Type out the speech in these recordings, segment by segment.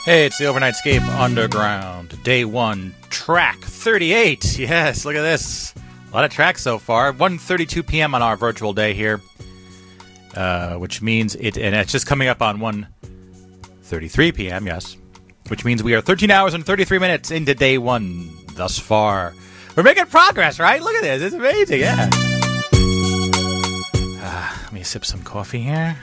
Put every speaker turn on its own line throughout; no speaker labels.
Hey, it's the Overnightscape Underground, Day 1, Track 38. Yes, look at this. A lot of tracks so far. 1:32 p.m. on our virtual day here, which means and it's just coming up on 1:33 p.m., yes, which means we are 13 hours and 33 minutes into Day 1 thus far. We're making progress, right? Look at this. It's amazing, yeah. Let me sip some coffee here.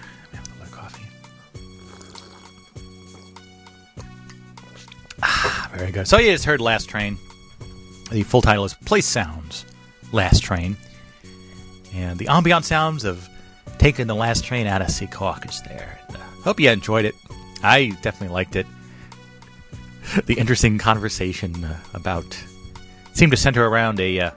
Very good. So you just heard Last Train. The full title is Place Sounds, Last Train. And the ambient sounds of taking the last train out of Secaucus is there. Hope you enjoyed it. I definitely liked it. The interesting conversation seemed to center around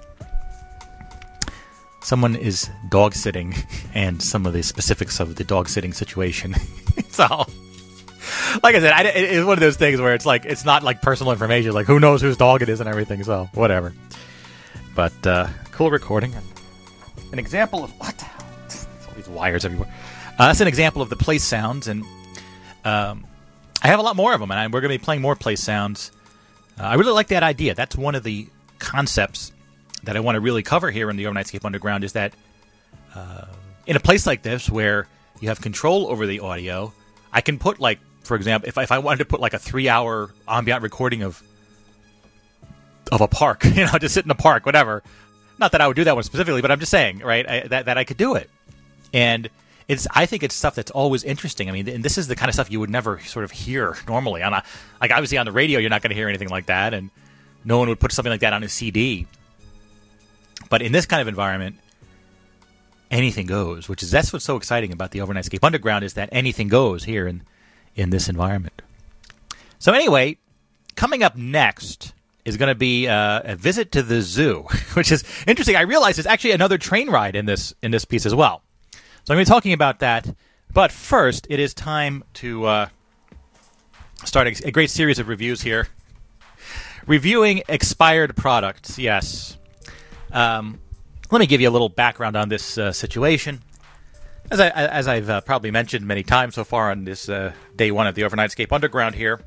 someone is dog sitting and some of the specifics of the dog sitting situation. So, like I said, it's one of those things where it's not like personal information, like who knows whose dog it is and everything, so whatever. But cool recording. An example of what the hell? There's all these wires everywhere. That's an example of the place sounds, and I have a lot more of them, and we're going to be playing more place sounds. I really like that idea. That's one of the concepts that I want to really cover here in the Overnightscape Underground, is that in a place like this where you have control over the audio, I can put, like, for example, if I wanted to put like a 3-hour ambient recording of a park, just sit in a park, whatever. Not that I would do that one specifically, but I'm just saying, right, that I could do it. And I think it's stuff that's always interesting. I mean, and this is the kind of stuff you would never sort of hear normally. Like obviously on the radio, you're not going to hear anything like that, and no one would put something like that on a CD. But in this kind of environment, anything goes, that's what's so exciting about the Overnightscape Underground, is that anything goes here in this environment. So anyway, coming up next is going to be a visit to the zoo, which is interesting. I realize there's actually another train ride in this piece as well. So I'm going to be talking about that. But first, it is time to start a great series of reviews here. Reviewing expired products, yes. Let me give you a little background on this situation. As I've probably mentioned many times so far on this Day 1 of the Overnightscape Underground here,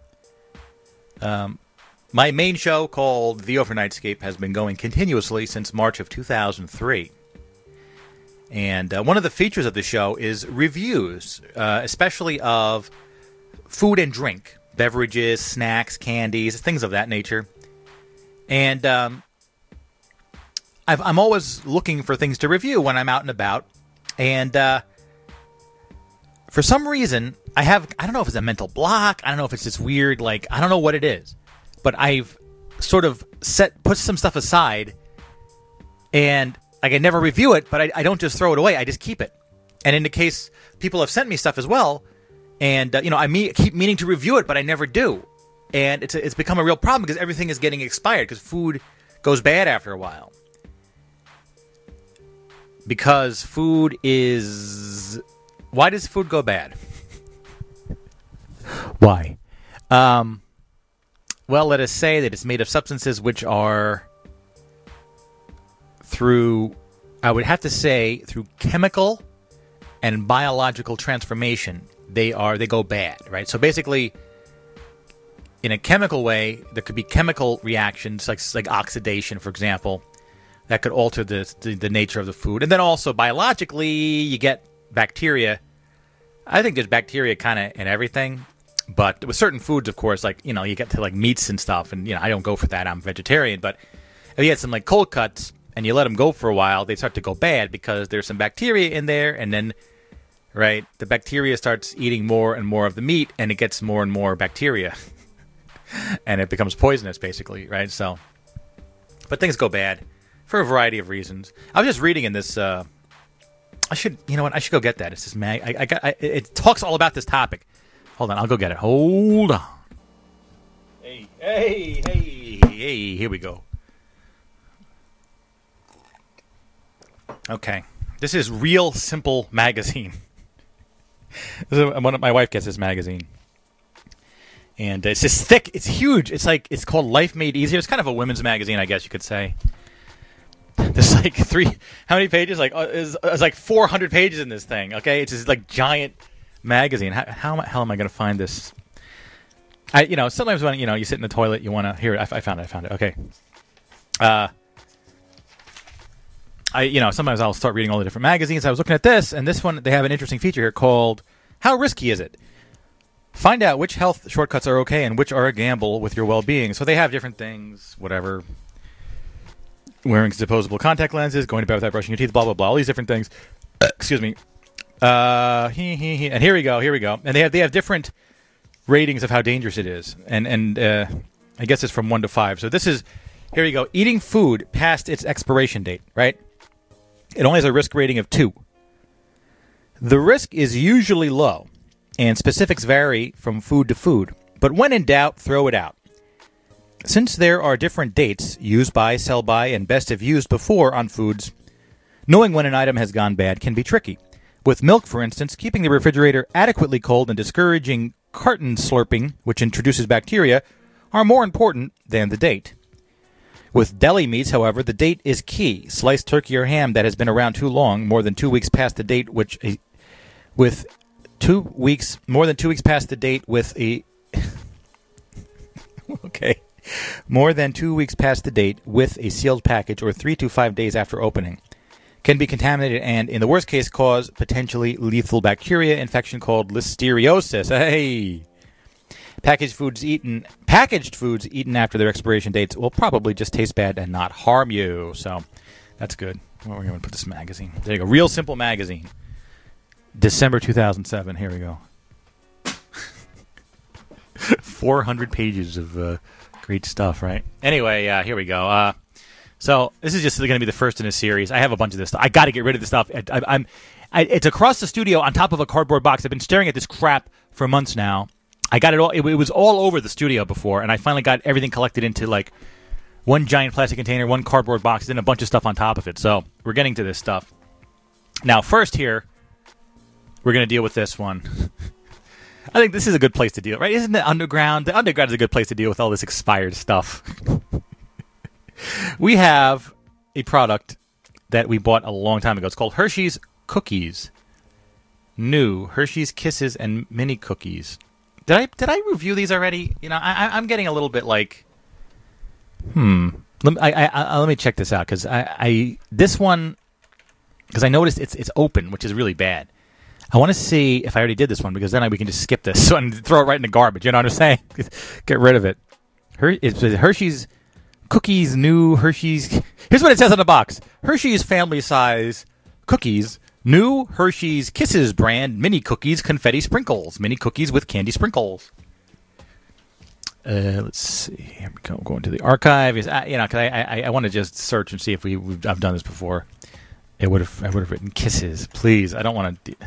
my main show called The Overnightscape has been going continuously since March of 2003. And one of the features of the show is reviews, especially of food and drink, beverages, snacks, candies, things of that nature. And I'm always looking for things to review when I'm out and about. And for some reason, I don't know if it's a mental block. I don't know if it's this weird, I don't know what it is. But I've sort of put some stuff aside, and I never review it, but I don't just throw it away. I just keep it. And in the case people have sent me stuff as well, and I keep meaning to review it, but I never do. And it's become a real problem because everything is getting expired, because food goes bad after a while. Because food is... Why does food go bad? Why? Well, let us say that it's made of substances which are through chemical and biological transformation, they go bad, right? So basically, in a chemical way, there could be chemical reactions, like oxidation, for example, that could alter the nature of the food. And then also biologically, you get bacteria. I think there's bacteria kind of in everything, but with certain foods, of course, you get to meats and stuff, and I don't go for that. I'm vegetarian, but if you had some cold cuts and you let them go for a while, they start to go bad because there's some bacteria in there, and then the bacteria starts eating more and more of the meat, and it gets more and more bacteria, and it becomes poisonous, basically, right? So, but things go bad for a variety of reasons. I was just reading in this. I should go get that. It's this it talks all about this topic. Hold on, I'll go get it. Hold on. Hey, here we go. Okay, this is Real Simple Magazine. My wife gets this magazine, and it's just thick. It's huge. It's called Life Made Easier. It's kind of a women's magazine, I guess you could say. There's how many pages? It's 400 pages in this thing. Okay, it's this giant magazine. How the hell am I going to find this? Sometimes when you sit in the toilet, you want to hear it. I found it. Okay. Sometimes I'll start reading all the different magazines. I was looking at this, and this one, they have an interesting feature here called "How Risky Is It?" Find out which health shortcuts are okay and which are a gamble with your well-being. So they have different things, whatever. Wearing disposable contact lenses, going to bed without brushing your teeth, blah, blah, blah. All these different things. Excuse me. And here we go. And they have different ratings of how dangerous it is. And I guess it's from 1 to 5. So this is, here we go. Eating food past its expiration date, right? It only has a risk rating of 2. The risk is usually low, and specifics vary from food to food. But when in doubt, throw it out. Since there are different dates, use by, sell by, and best if used before on foods, knowing when an item has gone bad can be tricky. With milk, for instance, keeping the refrigerator adequately cold and discouraging carton slurping, which introduces bacteria, are more important than the date. With deli meats, however, the date is key. Sliced turkey or ham that has been around too long, more than 2 weeks past the date, more than 2 weeks past the date with a okay. More than 2 weeks past the date with a sealed package or 3 to 5 days after opening can be contaminated and, in the worst case, cause potentially lethal bacteria infection called listeriosis. Hey! Packaged foods eaten after their expiration dates will probably just taste bad and not harm you. So, that's good. Well, we're going to put this magazine. There you go. Real Simple Magazine. December 2007. Here we go. 400 pages of great stuff, right? Anyway, here we go. So this is just going to be the first in a series. I have a bunch of this stuff. I got to get rid of this stuff. It's across the studio on top of a cardboard box. I've been staring at this crap for months now. I got it all. It was all over the studio before, and I finally got everything collected into like one giant plastic container, one cardboard box, then a bunch of stuff on top of it. So we're getting to this stuff. Now, first here, we're going to deal with this one. I think this is a good place to deal, right? Isn't the underground? The underground is a good place to deal with all this expired stuff. We have a product that we bought a long time ago. It's called Hershey's Cookies. New Hershey's Kisses and Mini Cookies. Did I review these already? I'm getting a little bit like, Let me check this out because this one, because I noticed it's open, which is really bad. I want to see if I already did this one because then we can just skip this and throw it right in the garbage. You know what I'm saying? Get rid of it. It's Hershey's Cookies, new Hershey's. Here's what it says on the box: Hershey's family size cookies, new Hershey's Kisses brand mini cookies, confetti sprinkles, mini cookies with candy sprinkles. Let's see. Here we go. Going to the archive. Because I want to just search and see if I've done this before. I would have written Kisses, please. I don't want to.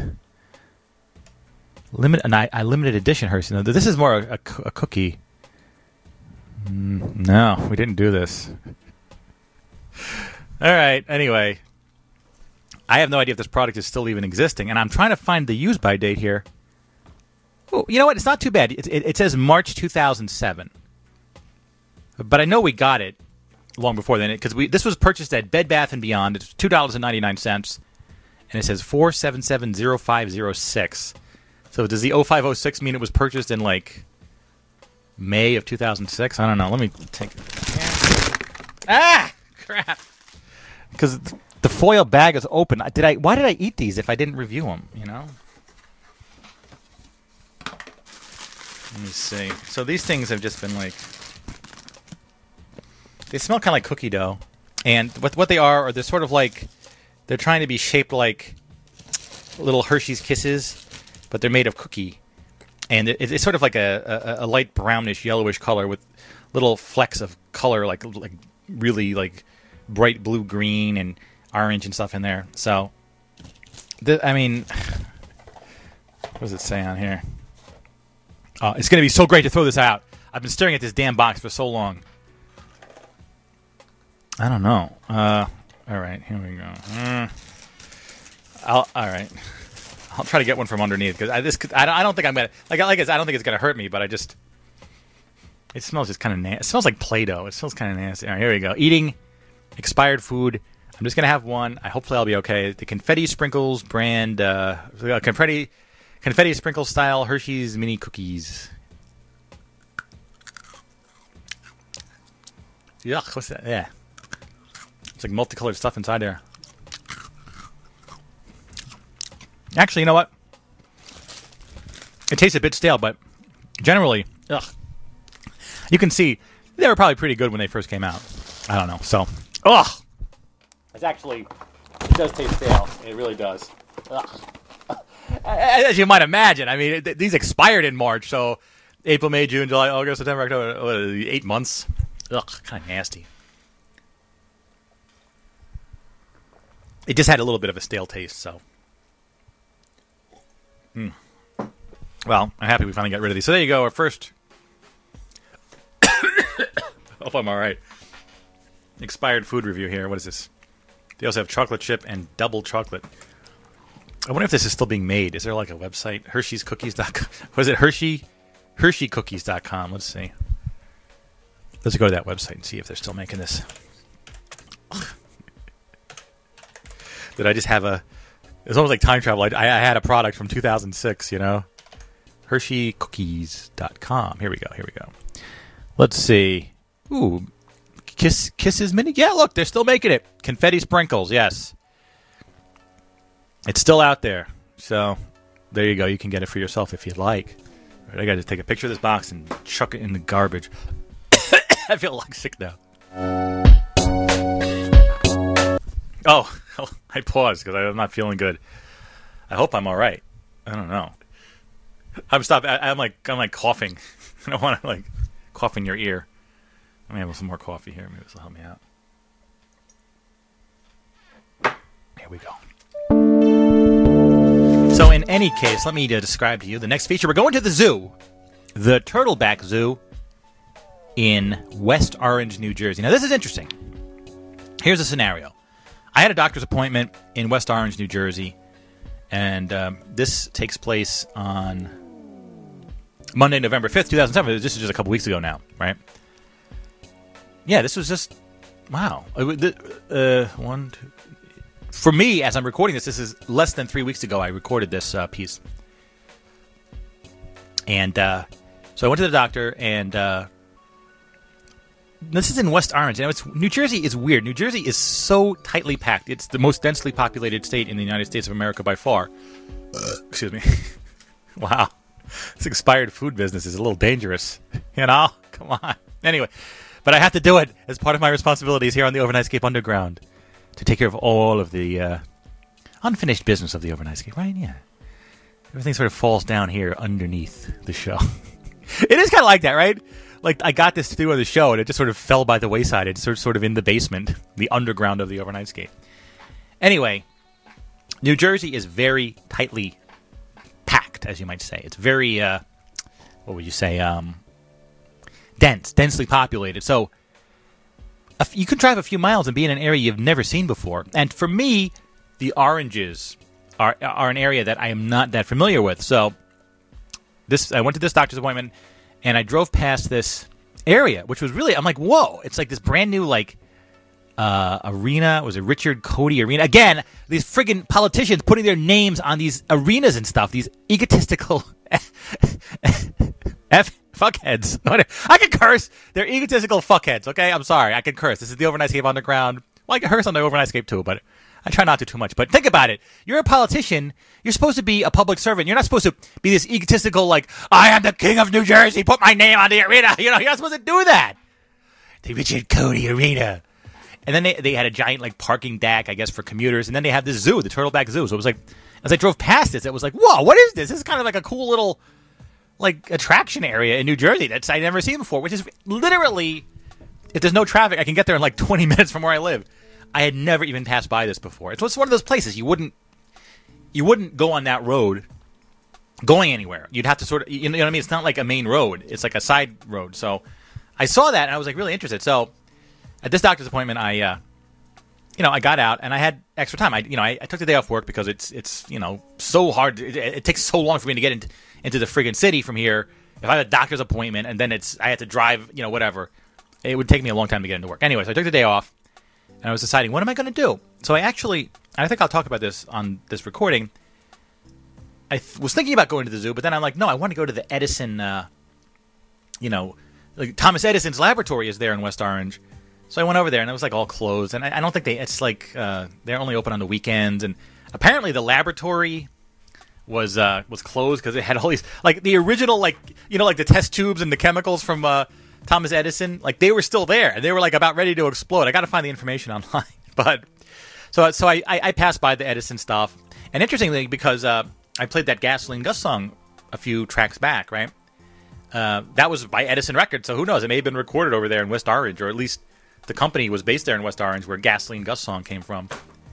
Limited edition Hershey. No, this is more a cookie. No, we didn't do this. All right. Anyway, I have no idea if this product is still even existing, and I'm trying to find the use by date here. Oh, you know what? It's not too bad. It says March 2007, but I know we got it long before then because this was purchased at Bed Bath & Beyond. It's $2.99, and it says 4770506. So does the 0506 mean it was purchased in like May of 2006? I don't know. Let me take it. Ah, crap! Because the foil bag is open. Why did I eat these if I didn't review them? You know. Let me see. So these things have just been like. They smell kind of like cookie dough, and what they are they're sort of like they're trying to be shaped like little Hershey's Kisses, but they're made of cookie, and it's sort of like a light brownish yellowish color with little flecks of color like really like bright blue green and orange and stuff in there. So, what does it say on here? Oh, it's going to be so great to throw this out. I've been staring at this damn box for so long. I don't know. All right, here we go. All right. I'll try to get one from underneath because I don't think I'm gonna I guess I don't think it's gonna hurt me, but it smells just kind of nasty. It smells like Play-Doh. It smells kind of nasty. All right, here we go. Eating expired food. I'm just gonna have one. Hopefully I'll be okay. The confetti sprinkles brand, confetti sprinkle style Hershey's mini cookies. Yuck, what's that? Yeah. It's like multicolored stuff inside there. Actually, you know what? It tastes a bit stale, but generally, you can see they were probably pretty good when they first came out. I don't know. So, it's actually, it does taste stale. It really does. As you might imagine, I mean, these expired in March, so April, May, June, July, August, September, October, 8 months. Kind of nasty. It just had a little bit of a stale taste, so. Well, I'm happy we finally got rid of these. So there you go, our first. Hope I'm all right. Expired food review here. What is this? They also have chocolate chip and double chocolate. I wonder if this is still being made. Is there like a website? Hershey'sCookies.com. Was it Hershey? HersheyCookies.com. Let's see. Let's go to that website and see if they're still making this. Did I just have a... It's almost like time travel. I had a product from 2006, you know? HersheyCookies.com. Here we go. Let's see. Ooh. Kisses Mini? Yeah, look, they're still making it. Confetti sprinkles, yes. It's still out there. So, there you go. You can get it for yourself if you'd like. All right, I got to take a picture of this box and chuck it in the garbage. I feel like sick now. Oh, I paused because I'm not feeling good. I hope I'm all right. I don't know. I'm like coughing. I don't want to like cough in your ear. Let me have some more coffee here. Maybe this will help me out. Here we go. So in any case, let me describe to you the next feature. We're going to the zoo, the Turtleback Zoo in West Orange, New Jersey. Now this is interesting. Here's a scenario. I had a doctor's appointment in West Orange, New Jersey, and this takes place on Monday, November 5th, 2007. This is just a couple weeks ago now, right? Yeah, this was just, wow. For me, as I'm recording this is less than 3 weeks ago I recorded this piece. And so I went to the doctor, and this is in West Orange. Now, New Jersey is weird. New Jersey is so tightly packed. It's the most densely populated state in the United States of America by far. Excuse me. Wow. This expired food business is a little dangerous. You know? Come on. Anyway, but I have to do it as part of my responsibilities here on the Overnightscape Underground to take care of all of the unfinished business of the Overnightscape, right? Yeah. Everything sort of falls down here underneath the show. It is kind of like that, right? Like, I got this to do on the show, and it just sort of fell by the wayside. It's sort of in the basement, the underground of the Overnightscape. Anyway, New Jersey is very tightly packed, as you might say. It's very, what would you say, densely populated. So, you can drive a few miles and be in an area you've never seen before. And for me, the Oranges are an area that I am not that familiar with. So, I went to this doctor's appointment, and I drove past this area, which was really, I'm like, whoa. It's like this brand new, like, arena. Was it Richard Cody Arena? Again, these friggin' politicians putting their names on these arenas and stuff. These egotistical fuckheads. I can curse. They're egotistical fuckheads, okay? I'm sorry. I can curse. This is the Overnightscape Underground. Well, I can curse on the Overnightscape too, but I try not to too much. But think about it. You're a politician. You're supposed to be a public servant. You're not supposed to be this egotistical, like, I am the king of New Jersey. Put my name on the arena. You know, you're not supposed to do that. The Richard Cody Arena. And then they had a giant, like, parking deck, I guess, for commuters. And then they have this zoo, the Turtleback Zoo. So it was like, as I drove past this, it was like, whoa, what is this? This is kind of like a cool little, like, attraction area in New Jersey that's I'd never seen before, which is literally, if there's no traffic, I can get there in like 20 minutes from where I live. I had never even passed by this before. It's one of those places you wouldn't go on that road going anywhere. You'd have to sort of, you know what I mean? It's not like a main road. It's like a side road. So I saw that and I was like really interested. So at this doctor's appointment, I got out and I had extra time. I took the day off work because it's so hard. It takes so long for me to get into the friggin' city from here. If I have a doctor's appointment and then I had to drive, whatever, it would take me a long time to get into work. Anyway, so I took the day off. And I was deciding, what am I going to do? So I think I'll talk about this on this recording. I was thinking about going to the zoo, but then I'm like, no, I want to go to the Edison, like Thomas Edison's laboratory is there in West Orange. So I went over there, and it was like all closed. And I don't think it's like they're only open on the weekends. And apparently the laboratory was closed because it had all these, like the original, like, you know, like the test tubes and the chemicals from Thomas Edison. Like they were still there, and they were like about ready to explode. I got to find the information online, but so I passed by the Edison stuff. And interestingly, because I played that Gasoline Gus song a few tracks back, right? That was by Edison Records, so who knows? It may have been recorded over there in West Orange, or at least the company was based there in West Orange, where Gasoline Gus song came from.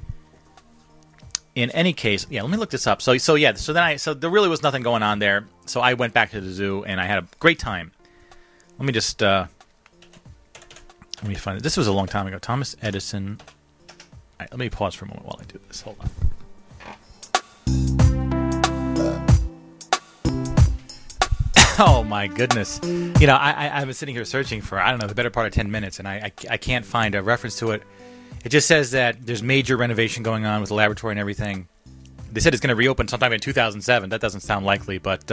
In any case, yeah, let me look this up. So there really was nothing going on there. So I went back to the zoo, and I had a great time. Let me just let me find it. This was a long time ago. Thomas Edison. All right, let me pause for a moment while I do this. Hold on. Oh my goodness! You know, I've been sitting here searching for, I don't know, the better part of 10 minutes, and I can't find a reference to it. It just says that there's major renovation going on with the laboratory and everything. They said it's going to reopen sometime in 2007. That doesn't sound likely, but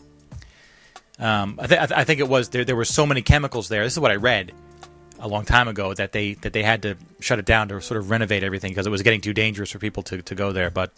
I think it was there were so many chemicals there. This is what I read a long time ago, that they had to shut it down to sort of renovate everything because it was getting too dangerous for people to go there. But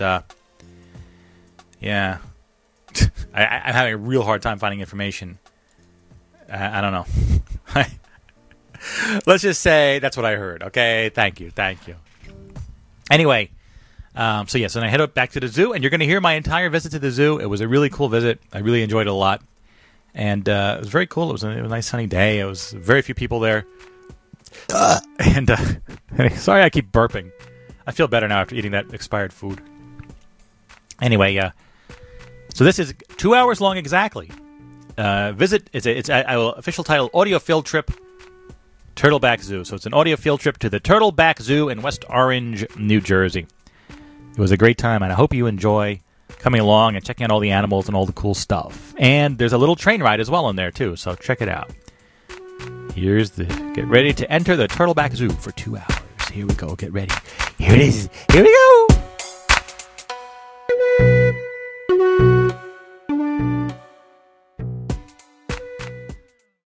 yeah. I'm having a real hard time finding information. I don't know. Let's just say that's what I heard. Okay, thank you. Anyway, so then I head up back to the zoo, and you're going to hear my entire visit to the zoo. It was a really cool visit. I really enjoyed it a lot, and it was very cool. It was a nice sunny day. It was very few people there, and sorry I keep burping. I feel better now after eating that expired food. Anyway, so this is 2 hours long exactly. Visit, it's official title, Audio Field Trip, Turtleback Zoo. So it's an audio field trip to the Turtleback Zoo in West Orange, New Jersey. It was a great time, and I hope you enjoy coming along and checking out all the animals and all the cool stuff. And there's a little train ride as well in there, too, so check it out. Get ready to enter the Turtleback Zoo for 2 hours. Here we go, get ready. Here it is. Here we go.